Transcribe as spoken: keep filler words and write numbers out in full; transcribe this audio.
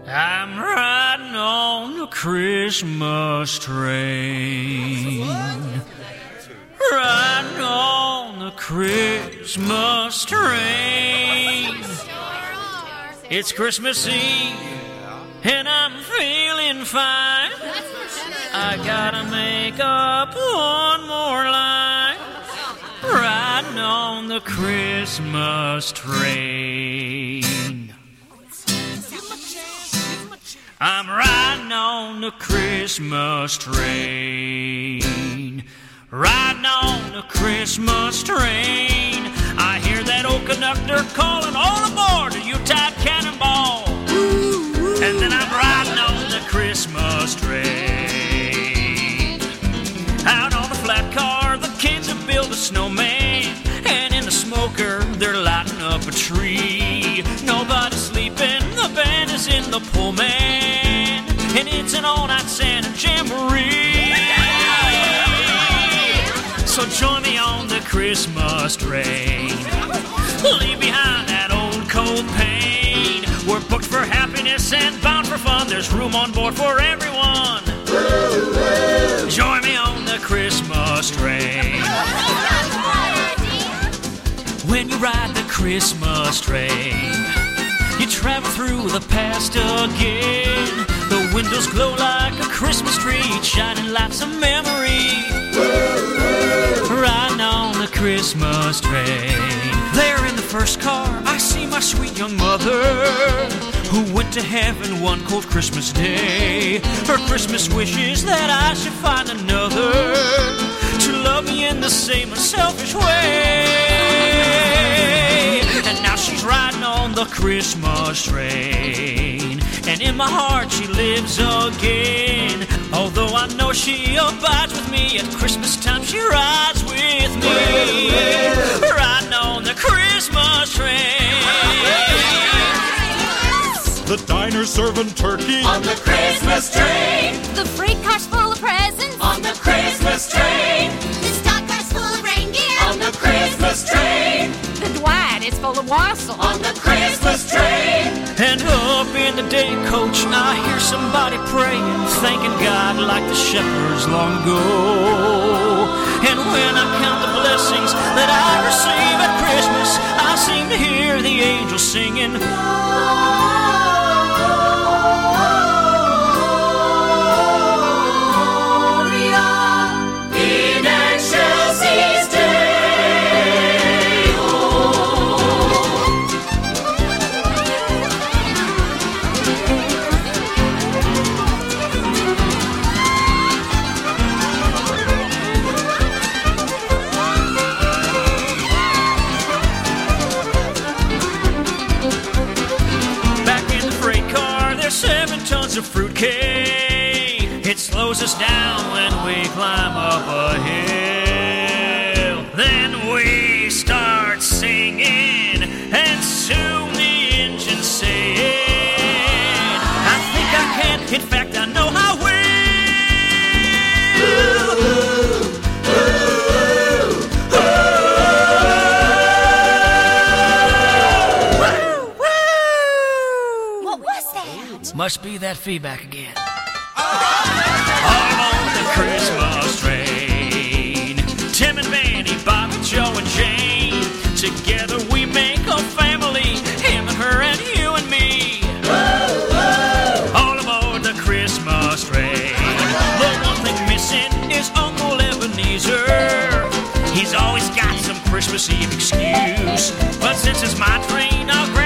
I'm riding on the Christmas train, riding on the Christmas train. It's Christmas Eve, and I'm feeling fine. I gotta make up one more line, riding on the Christmas train. I'm riding on the Christmas train, riding on the Christmas train. I hear that old conductor calling all aboard the Yuletide Cannonball. And then I'm riding on the Christmas train. Out on the flat car, the kids have built a snowman, and in the smoker, they're lighting up a tree. Nobody's sleeping, the band is in the Pullman, and it's an all-night Santa jamboree. So join me on the Christmas train. Leave behind that old cold pain. We're booked for happiness and bound for fun. There's room on board for everyone. Join me on the Christmas train. When you ride the Christmas train, you travel through the past again. The windows glow like a Christmas tree, shining lights of memory. Riding on the Christmas train. There in the first car, I see my sweet young mother, who went to heaven one cold Christmas day. Her Christmas wish is that I should find another to love me in the same unselfish way. And now she's riding on the Christmas train, and in my heart she lives again. Although I know she abides with me, at Christmas time she rides with me. Riding on the Christmas train. The diner's serving turkey on the Christmas train. The freight car's full of presents on the Christmas train. The stock car's full of reindeer on the Christmas train. The Dwight is full of wassail on the Christmas train. And up in the day coach, I hear somebody praying, thanking God like the shepherds long ago. And when I count the blessings that I receive at Christmas, I seem to hear the angels singing. Of fruitcake, it slows us down when we climb up a hill. Then we start singing, and soon the engine's saying, I think I can, in fact I know I will. Must be that feedback again. All on the Christmas train. Tim and Manny, Bob and Joe and Jane. Together we make a family. Him and her and you and me. All aboard the Christmas train. The one thing missing is Uncle Ebenezer. He's always got some Christmas Eve excuse. But since it's my train, I'll grab